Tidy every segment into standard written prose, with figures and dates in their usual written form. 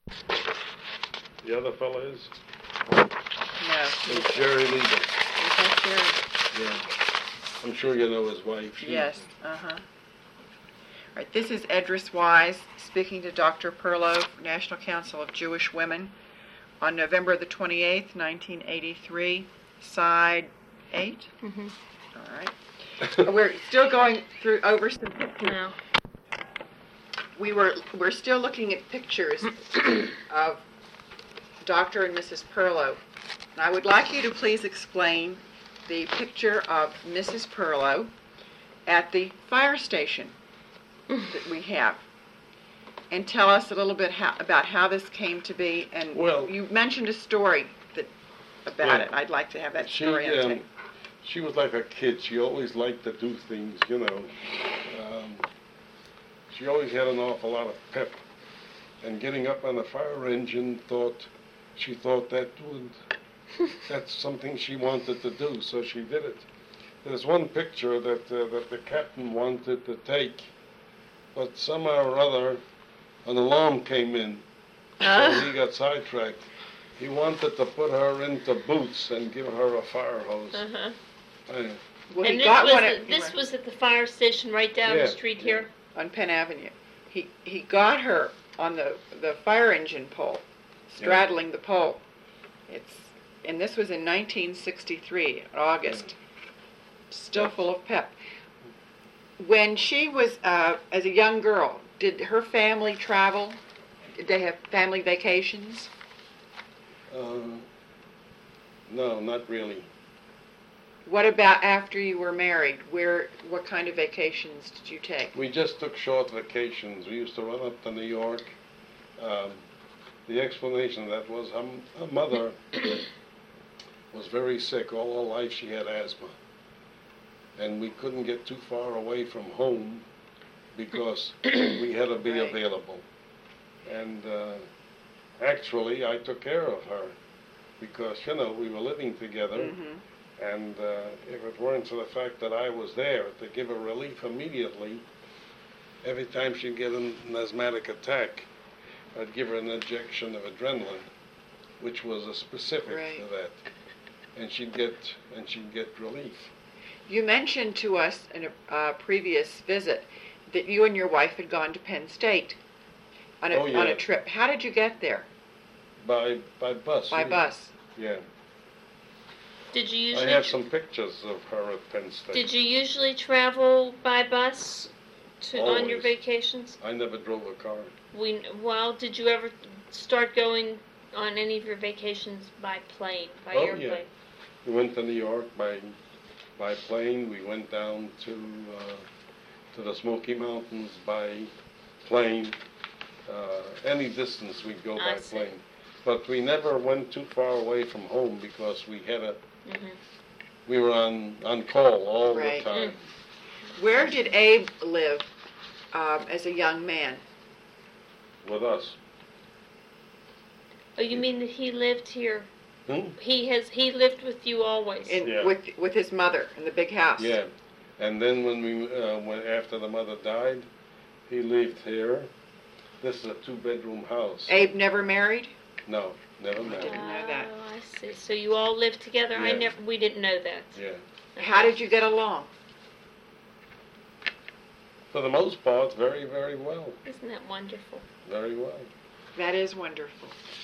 The other fella is? No. It's Jerry Lieber. Is that Jerry? Yeah. I'm sure you know his wife. Yes. Uh-huh. All right, this is Edris Wise speaking to Dr. Perlow, National Council of Jewish Women, on November the 28th, 1983, side 8. Mm-hmm. All right. We're still going through over some pictures. No. We're still looking at pictures of Dr. and Mrs. Perlow. And I would like you to please explain the picture of Mrs. Perlow at the fire station that we have, and tell us a little bit about how this came to be. And you mentioned a story about it. I'd like to have that story on tape. She was like a kid. She always liked to do things, you know. She always had an awful lot of pep. And getting up on the fire engine, she thought that's something she wanted to do, so she did it. There's one picture that the captain wanted to take, but somehow or other, an alarm came in, so he got sidetracked. He wanted to put her into boots and give her a fire hose. Uh-huh. Well, and this was at the fire station right down the street here? On Penn Avenue. He got her on the fire engine pole, straddling the pole. And this was in 1963, August. Still full of pep. When she was, as a young girl, did her family travel? Did they have family vacations? No, not really. What about after you were married? What kind of vacations did you take? We just took short vacations. We used to run up to New York. The explanation of that was her mother was very sick. All her life she had asthma. And we couldn't get too far away from home because we had to be available. And actually, I took care of her because, you know, we were living together. Mm-hmm. And if it weren't for the fact that I was there to give her relief immediately, every time she'd get an asthmatic attack, I'd give her an injection of adrenaline, which was a specific to that, and she'd get relief. You mentioned to us in a previous visit that you and your wife had gone to Penn State on a trip. How did you get there? By bus. By bus. Yeah. Did you usually? I have some pictures of her at Penn State. Did you usually travel by bus on your vacations? I never drove a car. Did you ever start going on any of your vacations by plane, by airplane? Yeah. We went to New York by plane. We went down to the Smoky Mountains by plane. Any distance we'd go by plane. But we never went too far away from home because we had we were on call all the time. Where did Abe live as a young man? With us. Oh, you mean that he lived here? Hmm? He lived with you always? With his mother in the big house? Yeah. And then when after the mother died, he lived here. This is a 2-bedroom house. Abe never married? No, never married. I didn't know that. Oh, I see. So you all lived together? Yeah. We didn't know that. Yeah. How did you get along? For the most part, very, very well. Isn't that wonderful? Very well. That is wonderful.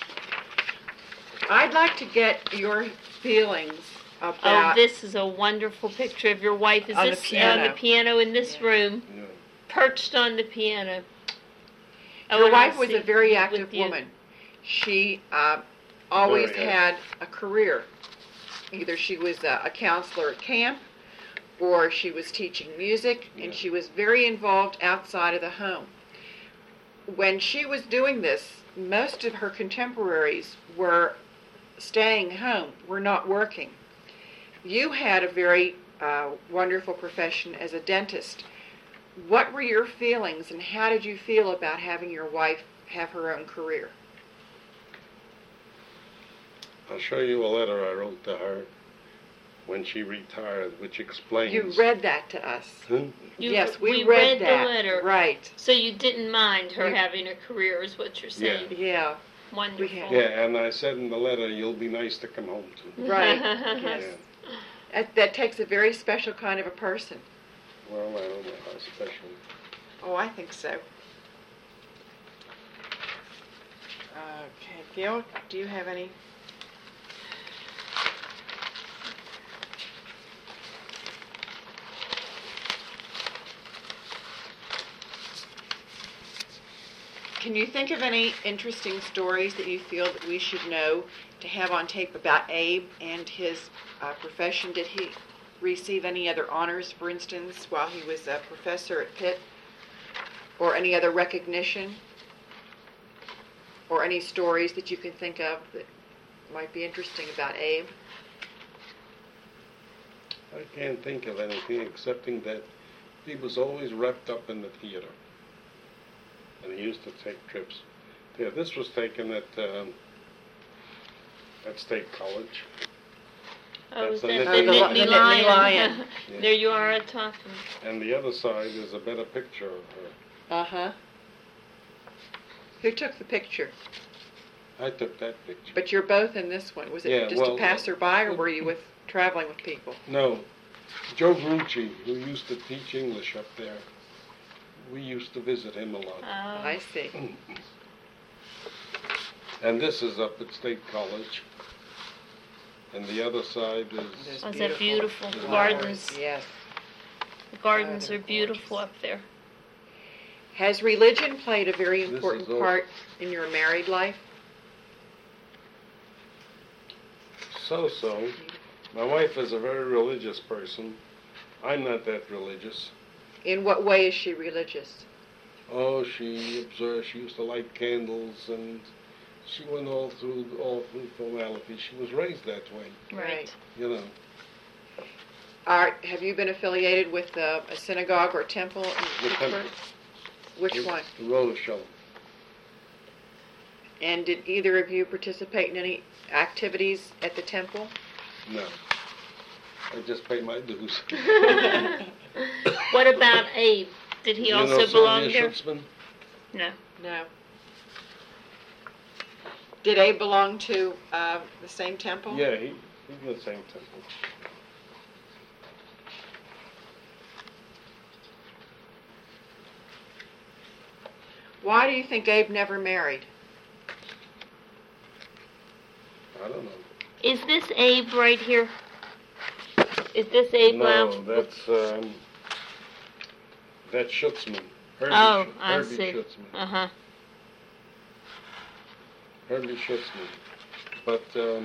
I'd like to get your feelings about... Oh, this is a wonderful picture of your wife. Is this on the piano in this room? Yeah. Perched on the piano. Your wife was a very active woman. She always had a career. Either she was a counselor at camp, or she was teaching music, and she was very involved outside of the home. When she was doing this, most of her contemporaries were staying home, were not working. You had a very wonderful profession as a dentist. What were your feelings, and how did you feel about having your wife have her own career? I'll show you a letter I wrote to her when she retired, which explains... You read that to us. Yes, we read that. The letter. Right. So you didn't mind her having a career, is what you're saying. Yeah. Wonderful. Yeah, and I said in the letter, you'll be nice to come home to. Right, yes. That takes a very special kind of a person. Well, I don't know how special. Oh, I think so. Okay, Gil, do you have any? Can you think of any interesting stories that you feel that we should know to have on tape about Abe and his profession? Did he receive any other honors, for instance, while he was a professor at Pitt? Or any other recognition? Or any stories that you can think of that might be interesting about Abe? I can't think of anything excepting that he was always wrapped up in the theater. And he used to take trips. Yeah, this was taken at State College. Oh, is That's that the the Nittany Nittany Lion. Lion? Yeah. There you are at Topham. And the other side is a better picture of her. Uh-huh. Who took the picture? I took that picture. But you're both in this one. Was it Yeah, just well, a passerby, or were you traveling with people? No, Joe Grucci, who used to teach English up there, we used to visit him a lot. I see. And this is up at State College. And the other side is... Oh, is that beautiful? flowers. Gardens. Yes. The gardens are Gorgeous. beautiful up there. Has religion played a very This important is all- part in your married life? So. My wife is a very religious person. I'm not that religious. In what way is she religious? Oh, she observed, she used to light candles, and she went all through formality. She was raised that way, Right. you know. Have you been affiliated with a synagogue or temple in The Pittsburgh? temple. Which one? The roller show. And did either of you participate in any activities at the temple? No. I just pay my dues. What about Abe? Did he You also know belong Sylvia there? Schutzman? No. No. Did Abe belong to the same temple? Yeah, he's in the same temple. Why do you think Abe never married? I don't know. Is this Abe right here? Is this Abe No, Lounge? that's Schutzman. Herbie Oh, I Herbie see. Schutzman. Uh-huh. Herbie Schutzman. But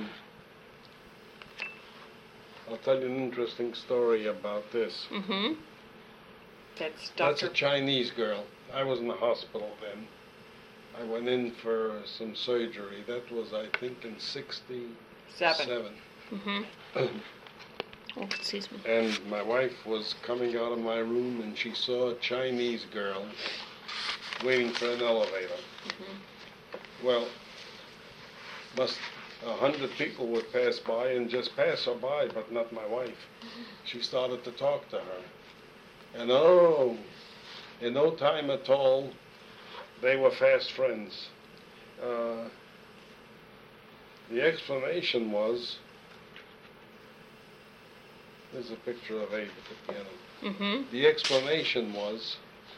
I'll tell you an interesting story about this. Mm-hmm. That's That's a Dr. Chinese girl. I was in the hospital then. I went in for some surgery. That was, I think, in 67. Mm-hmm. Oh, excuse me. And my wife was coming out of my room, and she saw a Chinese girl waiting for an elevator. Mm-hmm. Well, 100 people would pass by and just pass her by, but not my wife. She started to talk to her. And in no time at all, they were fast friends. The explanation was, there's a picture of Abe at the piano. Mm-hmm. The explanation was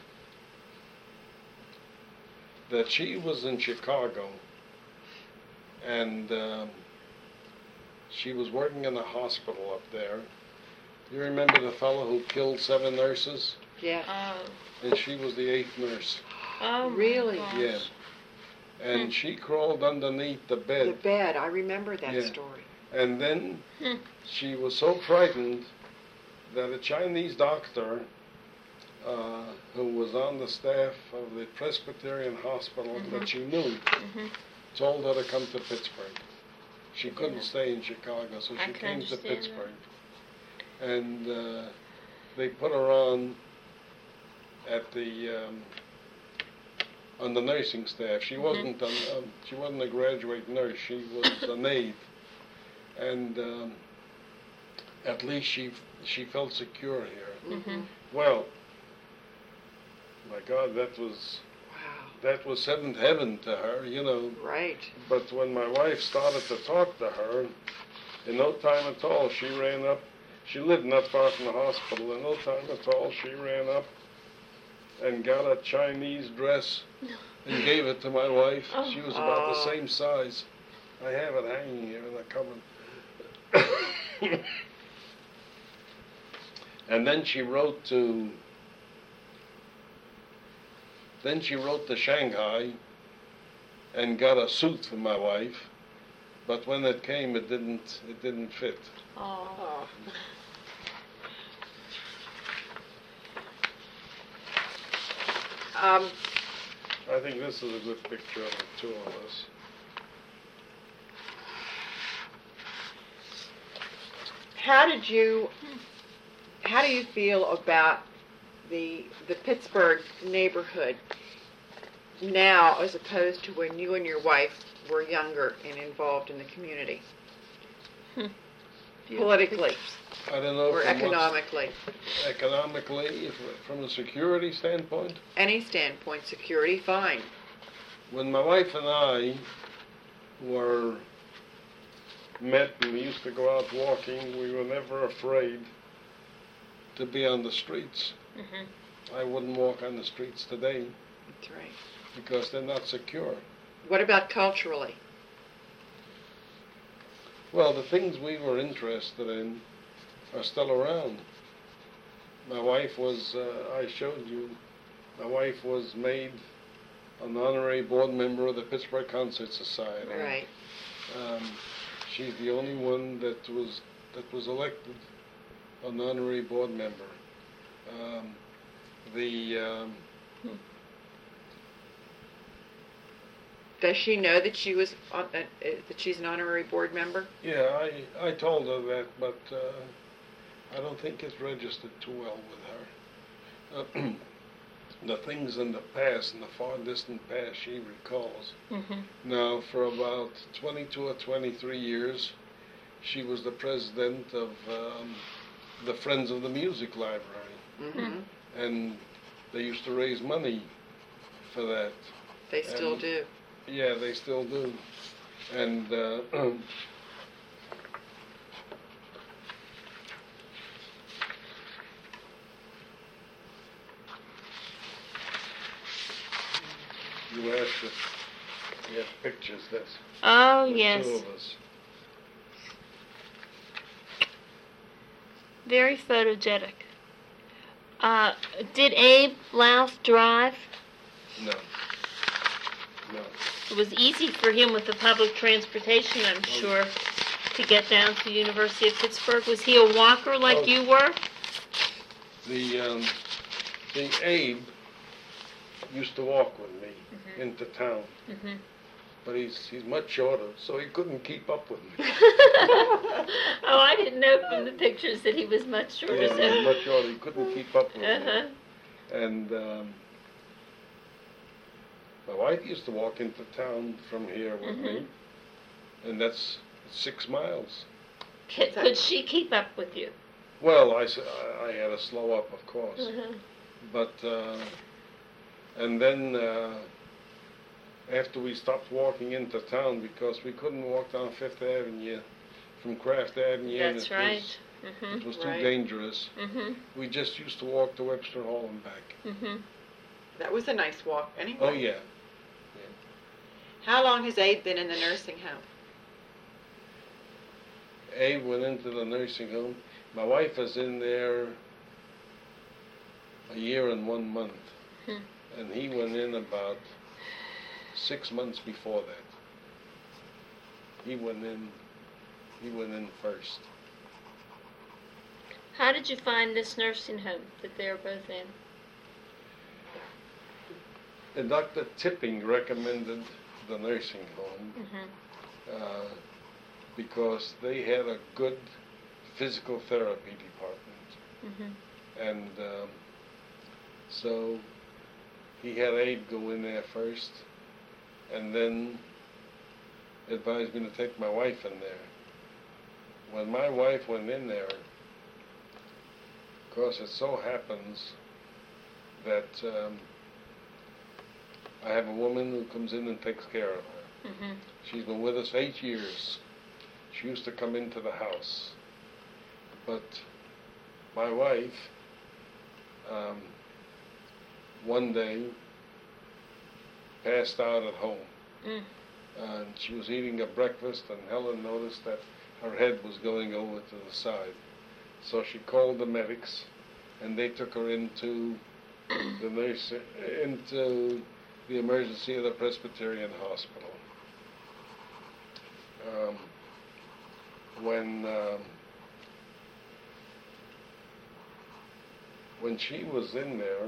that she was in Chicago, and she was working in a hospital up there. You remember the fellow who killed 7 nurses? Yeah. Oh. And she was the 8th nurse. Oh, my Really? gosh. Yeah. And she crawled underneath the The bed. bed. I remember that Yeah. story. And then Hmm. she was so frightened that a Chinese doctor who was on the staff of the Presbyterian Hospital that she knew Mm-hmm. told her to come to Pittsburgh. She couldn't stay in Chicago, so I she can came to understand that. Pittsburgh. And they put her on the nursing staff. She wasn't she wasn't a graduate nurse. She was an aide, and at least she felt secure here. Mm-hmm. Well, my God, that that was seventh heaven to her, you know. Right. But when my wife started to talk to her, in no time at all, she ran up. She lived not far from the hospital. In no time at all, she ran up and got a Chinese dress and gave it to my wife. Oh. She was about the same size. I have it hanging here in the cupboard. And then she wrote to Shanghai and got a suit for my wife, but when it came, it didn't fit. Oh. I think this is a good picture of the two of us. How do you feel about the Pittsburgh neighborhood now as opposed to when you and your wife were younger and involved in the community? Politically I don't know. or economically? Economically, from a security standpoint? Any standpoint, security, fine. When my wife and I were met and we used to go out walking, we were never afraid to be on the streets. Mm-hmm. I wouldn't walk on the streets today That's right. because they're not secure. What about culturally? Well, the things we were interested in are still around. My wife was, I showed you, my wife was made an honorary board member of the Pittsburgh Concert Society. Right. She's the only one that was elected an honorary board member. Does she know that she was that she's an honorary board member? Yeah, I told her that, but I don't think it's registered too well with her. The things in the past, in the far distant past, she recalls. Mm-hmm. Now, for about 22 or 23 years, she was the president of the Friends of the Music Library. Mm-hmm. And they used to raise money for that. They still do. Yeah, they still do. And you asked if we have pictures. That's Oh, the yes. two of us. Very photogenic. Did Abe Louth drive? No. No. It was easy for him with the public transportation, I'm sure, to get down to the University of Pittsburgh. Was he a walker like you were? The Abe used to walk with me into town, but he's much shorter, so he couldn't keep up with me. Oh, I didn't know from the pictures that he was much shorter. Yeah, he was much shorter. He couldn't keep up with me. And my wife used to walk into town from here with me, and that's 6 miles. Could she keep up with you? Well, I had to slow up, of course. But, and then after we stopped walking into town because we couldn't walk down Fifth Avenue from Kraft Avenue. That's right. It was too dangerous. We just used to walk to Webster Hall and back. That was a nice walk anyway. Oh, yeah. How long has Abe been in the nursing home? Abe went into the nursing home. My wife was in there a year and 1 month. And he went in about 6 months before that. He went in first. How did you find this nursing home that they were both in? And Dr. Tipping recommended the nursing home because they had a good physical therapy department. And so he had Abe go in there first and then advised me to take my wife in there. When my wife went in there, of course it so happens that I have a woman who comes in and takes care of her. Mm-hmm. She's been with us 8 years. She used to come into the house. But my wife, one day, passed out at home. And she was eating a breakfast, and Helen noticed that her head was going over to the side. So she called the medics, and they took her into the emergency of the Presbyterian Hospital. When she was in there,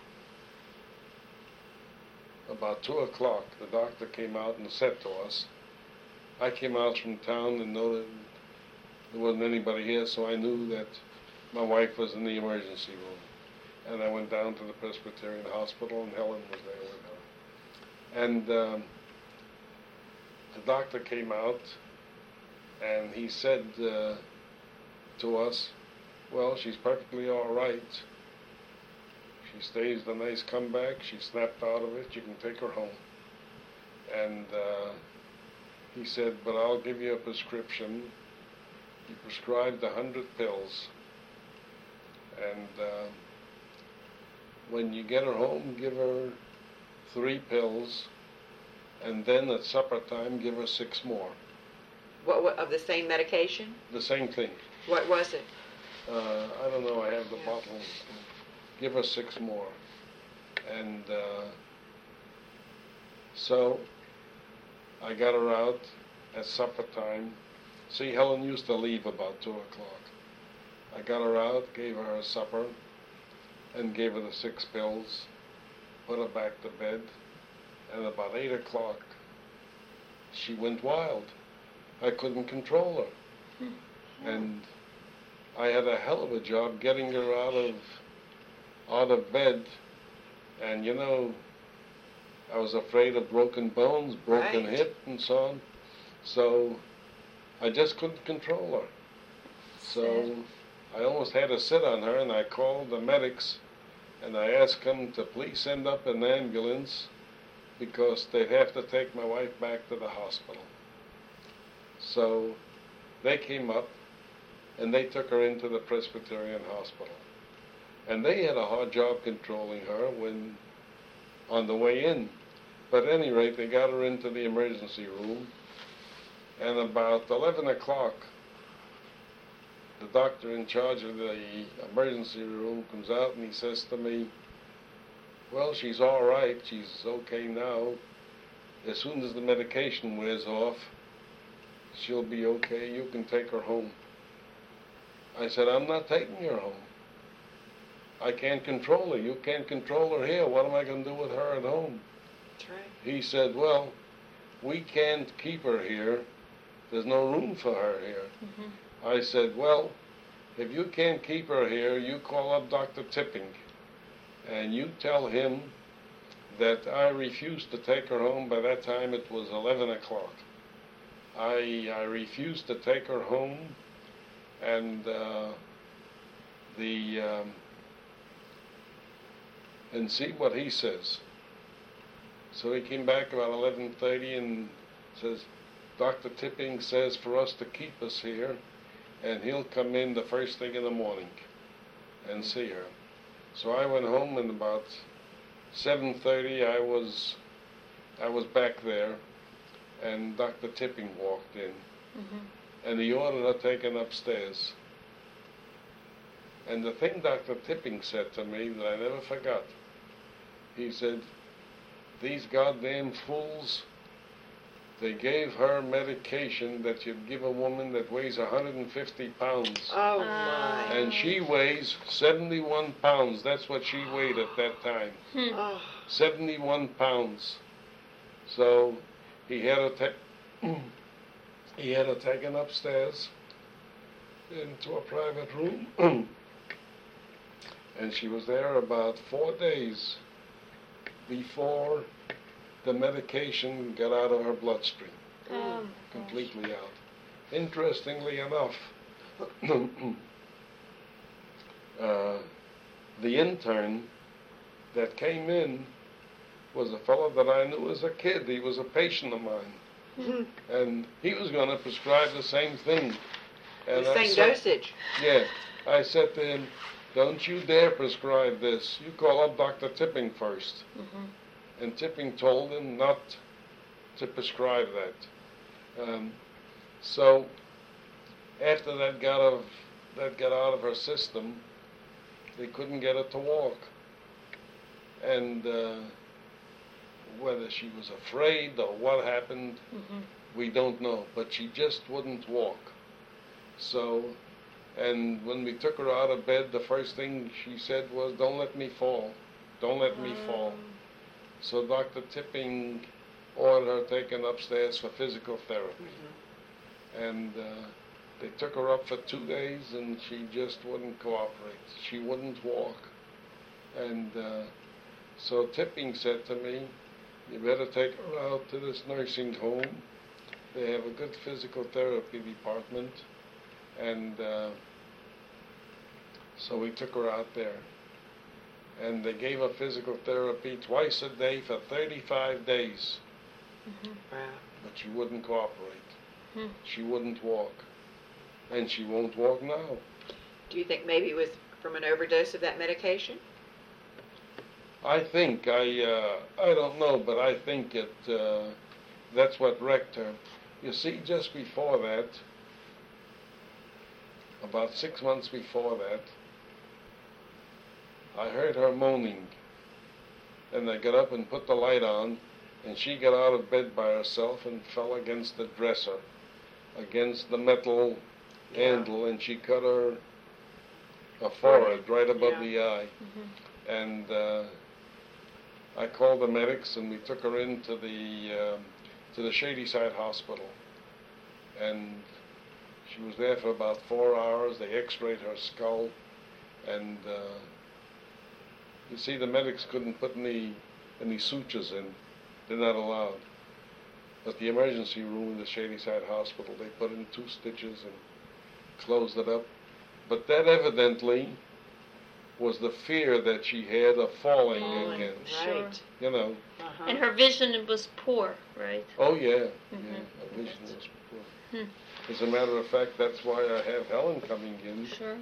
about 2 o'clock, the doctor came out and said to us, I came out from town and noted there wasn't anybody here, so I knew that my wife was in the emergency room. And I went down to the Presbyterian Hospital, and Helen was there with her. And the doctor came out, and he said to us, well, she's perfectly all right. She staged a nice comeback. She snapped out of it. You can take her home. And he said, but I'll give you a prescription. He prescribed 100 pills. And when you get her home, give her 3 pills. And then at supper time, give her 6 more. What of the same medication? The same thing. What was it? I don't know. I have the bottle. Give her 6 more. And so I got her out at supper time. See, Helen used to leave about 2 o'clock. I got her out, gave her a supper, and gave her the 6 pills, put her back to bed, and about 8 o'clock, she went wild. I couldn't control her. And I had a hell of a job getting her out of bed, and you know, I was afraid of broken bones, broken hip, and so on. So I just couldn't control her. So I almost had to sit on her, and I called the medics, and I asked them to please send up an ambulance because they'd have to take my wife back to the hospital. So they came up, and they took her into the Presbyterian Hospital. And they had a hard job controlling her when on the way in. But at any rate, they got her into the emergency room, and about 11 o'clock, the doctor in charge of the emergency room comes out and he says to me, well, she's all right, she's okay now. As soon as the medication wears off, she'll be okay, you can take her home. I said, I'm not taking her home. I can't control her. You can't control her here. What am I going to do with her at home? That's right. He said, well, we can't keep her here. There's no room for her here. Mm-hmm. I said, well, if you can't keep her here, you call up Dr. Tipping, and you tell him that I refused to take her home. By that time, it was 11 o'clock. I refused to take her home, and and see what he says. So he came back about 11:30 and says, Dr. Tipping says for us to keep us here, and he'll come in the first thing in the morning and see her. So I went home, and about 7:30 I was back there, and Dr. Tipping walked in, and he ordered her taken upstairs. And the thing Dr. Tipping said to me that I never forgot, he said, these goddamn fools, they gave her medication that you'd give a woman that weighs 150 pounds. Oh, my. And she weighs 71 pounds. That's what she weighed at that time. 71 pounds. So he had her taken upstairs into a private room. And she was there about 4 days before the medication got out of her bloodstream. Completely out. Interestingly enough, the intern that came in was a fellow that I knew as a kid. He was a patient of mine. Mm-hmm. And he was going to prescribe the same thing. And The same dosage. Yeah. I said to him, don't you dare prescribe this. You call up Dr. Tipping first. Mm-hmm. And Tipping told him not to prescribe that. So after that got out of her system, they couldn't get her to walk. And whether she was afraid or what happened, we don't know. But she just wouldn't walk. So, and when we took her out of bed, the first thing she said was, don't let me fall. Don't let me fall. So Dr. Tipping ordered her taken upstairs for physical therapy. And they took her up for 2 days, and she just wouldn't cooperate. She wouldn't walk. And so Tipping said to me, you better take her out to this nursing home. They have a good physical therapy department. And so we took her out there. And they gave her physical therapy twice a day for 35 days. Wow. But she wouldn't cooperate. She wouldn't walk. And she won't walk now. Do you think maybe it was from an overdose of that medication? I think, I don't know, but I think that's what wrecked her. You see, just before that, about 6 months before that, I heard her moaning. And I got up and put the light on, and she got out of bed by herself and fell against the dresser, against the metal handle, and she cut her forehead right above the eye. And I called the medics, and we took her into the Shadyside Hospital. And she was there for about 4 hours. They x-rayed her skull, and you see, the medics couldn't put any sutures in. They're not allowed. But the emergency room in the Shadyside Hospital, they put in 2 stitches and closed it up. But that evidently was the fear that she had of falling again. Right. You know. And her vision was poor, right? Oh, yeah. Her vision was poor. As a matter of fact, that's why I have Helen coming in. Sure.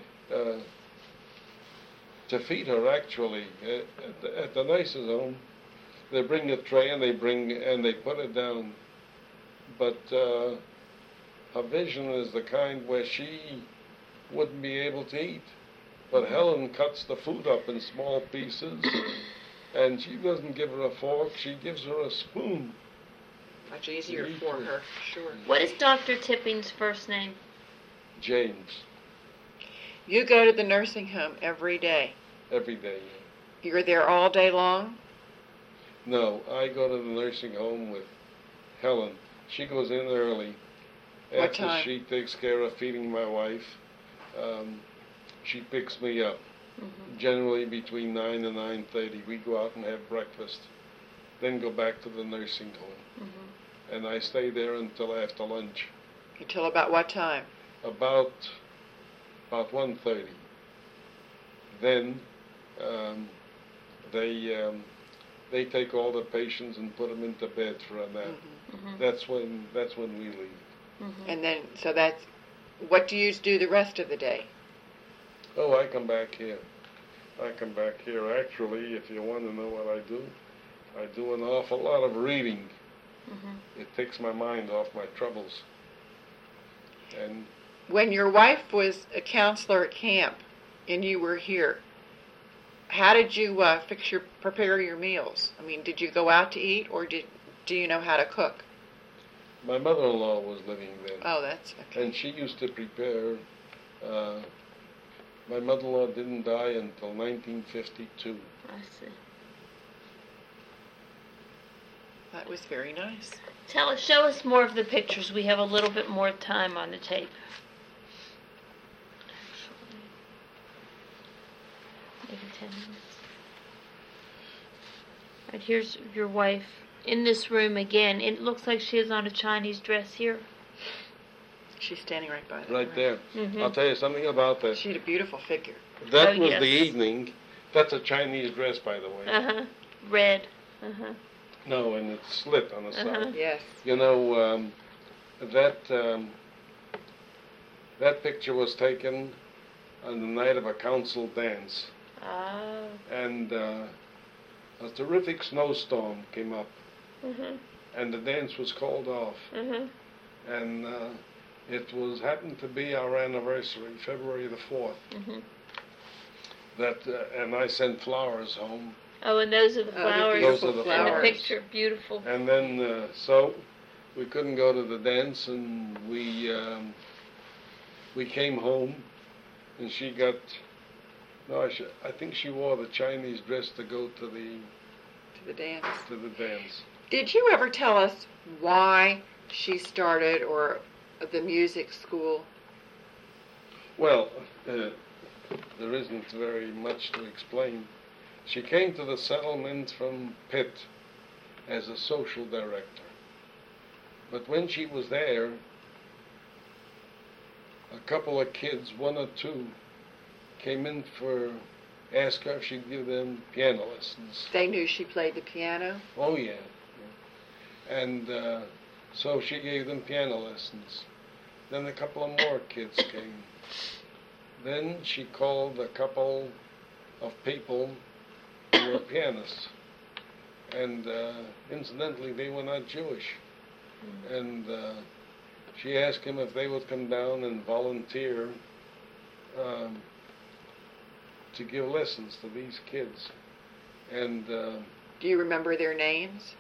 To feed her, actually. At the nurse's home, they bring a tray and they put it down. But her vision is the kind where she wouldn't be able to eat. But Helen cuts the food up in small pieces, and she doesn't give her a fork, she gives her a spoon. Much easier for her, sure. What is Dr. Tipping's first name? James. You go to the nursing home every day? Every day, yeah. You're there all day long? No, I go to the nursing home with Helen. She goes in early. What time? After she takes care of feeding my wife, she picks me up. Generally between 9 and 9:30. We go out and have breakfast, then go back to the nursing home. And I stay there until after lunch. Until about what time? About 1:30. Then they take all the patients and put them into bed for a nap. That's when we leave. And then, so that's, what do you do the rest of the day? Oh, I come back here. Actually, if you want to know what I do an awful lot of reading. It takes my mind off my troubles. And when your wife was a counselor at camp and you were here, how did you prepare your meals? I mean, did you go out to eat, or do you know how to cook? My mother-in-law was living there. Oh, that's okay. And she used to prepare. My mother-in-law didn't die until 1952. I see. That was very nice. Show us more of the pictures. We have a little bit more time on the tape. Maybe 10 minutes. Right, here's your wife in this room again. It looks like she has on a Chinese dress here. She's standing right by Right there. I'll tell you something about that. She had a beautiful figure. That was the evening. That's a Chinese dress, by the way. Red. No, and it's slit on the side. Yes. You know, that picture was taken on the night of a council dance. Oh. And a terrific snowstorm came up. And the dance was called off. And it happened to be our anniversary, February the 4th. And I sent flowers home. Oh, and those are the flowers. Those are the flowers. And the picture, beautiful. And then, so we couldn't go to the dance, and we came home, and she got. No, I think she wore the Chinese dress to go to the dance. To the dance. Did you ever tell us why she started or the music school? Well, there isn't very much to explain. She came to the settlement from Pitt as a social director. But when she was there, a couple of kids, one or two, came in ask her if she'd give them piano lessons. They knew she played the piano? Oh, yeah. And so she gave them piano lessons. Then a couple of more kids came. Then she called a couple of people who were pianists. And incidentally, they were not Jewish. And she asked him if they would come down and volunteer to give lessons to these kids. And do you remember their names?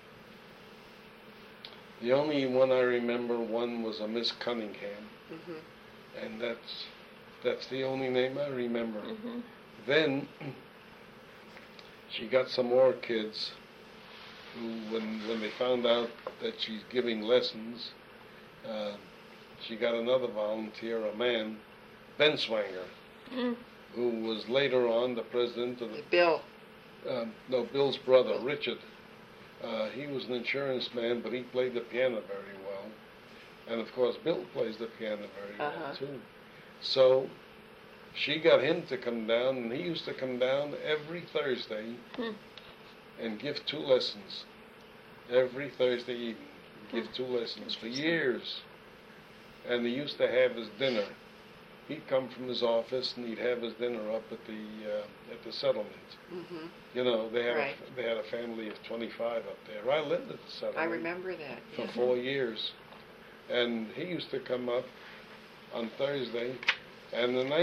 The only one I remember, one was a Miss Cunningham. And that's the only name I remember. Then she got some more kids who, when they found out that she's giving lessons, she got another volunteer, a man, Ben Swanger, who was later on the president of the... Bill. No, Bill's brother, Richard. He was an insurance man, but he played the piano very well. And of course, Bill plays the piano very well, too. So she got him to come down, and he used to come down every Thursday and give 2 lessons. Every Thursday evening, give 2 lessons for years. And he used to have his dinner. He'd come from his office and he'd have his dinner up at the settlement. You know, they had a family of 25 up there. I lived at the settlement. I remember that. For 4 years. And he used to come up on Thursday. And in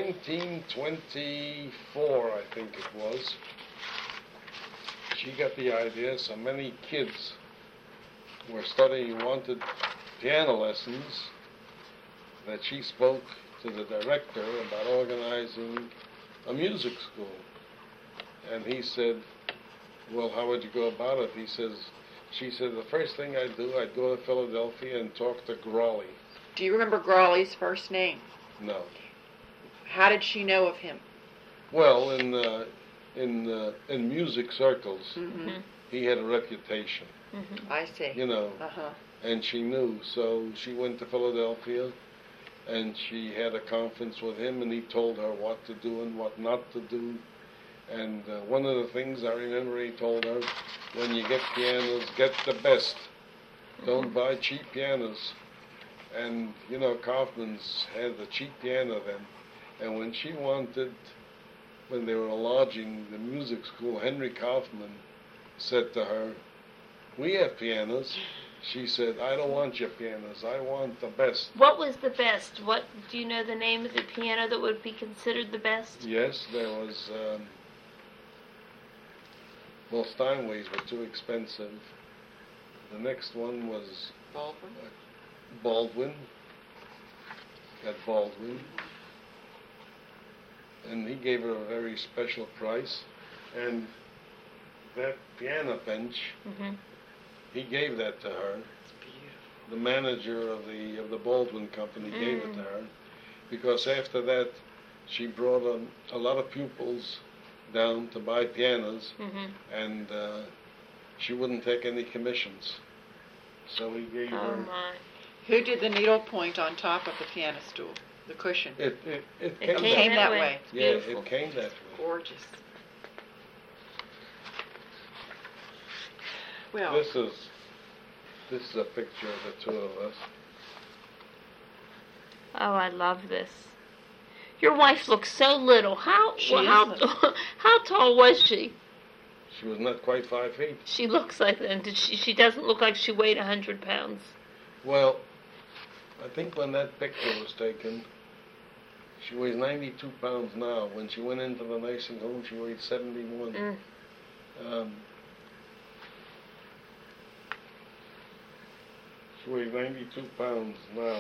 1924, I think it was, she got the idea so many kids were wanted piano lessons, that she spoke to the director about organizing a music school. And he said, well, how would you go about it? She said, the first thing I'd do, I'd go to Philadelphia and talk to Grawley. Do you remember Grawley's first name? No. How did she know of him? Well, in music circles, he had a reputation. I see. You know, and she knew. So she went to Philadelphia, and she had a conference with him, and he told her what to do and what not to do. And one of the things I remember he told her, when you get pianos, get the best. Don't buy cheap pianos. And, you know, Kaufman's had the cheap piano then. And when they were enlarging the music school, Henry Kaufman said to her, we have pianos. She said, I don't want your pianos. I want the best. What was the best? What do you know the name of the piano that would be considered the best? Yes, there was, Steinways were too expensive. The next one was Baldwin. Got Baldwin. And he gave her a very special price. And that piano bench, he gave that to her. The manager of the Baldwin Company gave it to her, because after that she brought a lot of pupils down to buy pianos, and she wouldn't take any commissions. So he gave her... My. Who did the needlepoint on top of the piano stool? The cushion? It came that way. Yeah, beautiful. it came that way. Gorgeous. Well, This is a picture of the two of us. Oh, I love this. Your wife looks so little. How She how isn't. how tall was she? She was not quite 5 feet. She looks like that. And she doesn't look like she weighed 100 pounds. Well, I think when that picture was taken, she weighs 92 pounds now. When she went into the nursing home, she weighed 71. She weighs 92 pounds now.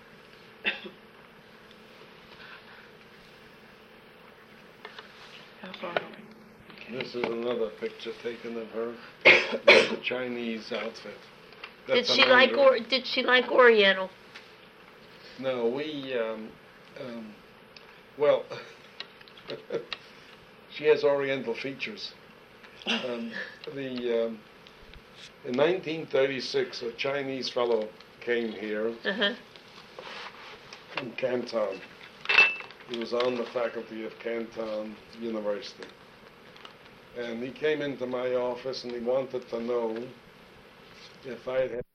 This is another picture taken of her with the Chinese outfit. Did That's she an like Andrew. Did she like Oriental? No, well, she has Oriental features. In 1936, a Chinese fellow came here Uh-huh. from Canton. He was on the faculty of Canton University. And he came into my office and he wanted to know if I had